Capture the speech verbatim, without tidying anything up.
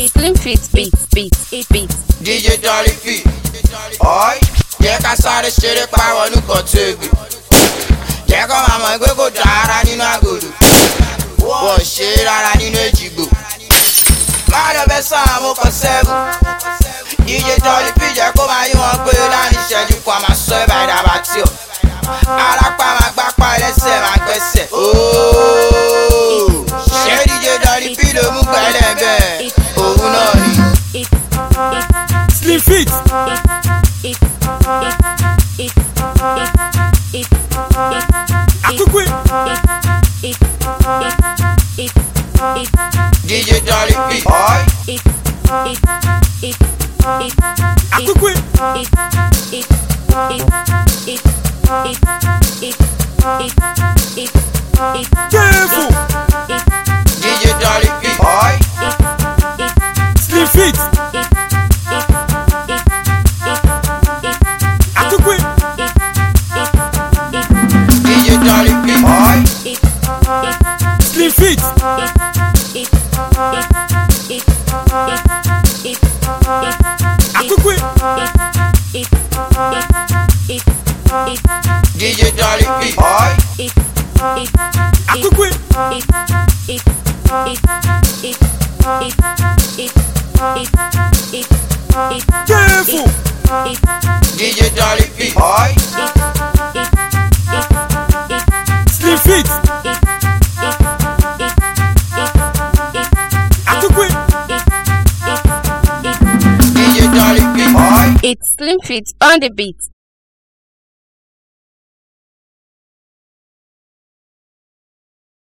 Slim Fit beat, beat, it beat. D J Dolly P. Oi, jẹ́ ká sáré ṣeré pa wọnú kan tègbè. Jẹ́ kó máa mọ̀ pé kò dára nínú àgòdò. Wọ́n ṣe rárá nínú èjìgbò. Má lọ bẹ́ sáà mo kọ sẹ́gun. D J Dolly P jẹ́ kó máa yí wọn pé láàrin ìṣẹ́jú kan máa sọ ẹ̀ báyìí dàbà tí ọ̀. Alápá máa gbápá ẹlẹ́sẹ̀ máa gbẹ́sẹ̀. Ṣé D J Dolly P ló mú pẹ́lẹ́ bẹ́ẹ̀? Òun náà ni. Slim Fit. Akukwe. D J Dolly P. Oi. Akukwe. Careful. D J Dolly P. Oi. Slim Fit. Akukwe. D J Dolly P. Oi. Slim Fit. Akukwe. D J Dolly P. Oi. Akukwe. Careful. D J Dolly P. Oi. Slim Fit. Akukwe. D J Dolly P. Oi. It's Slim Fit on the beat.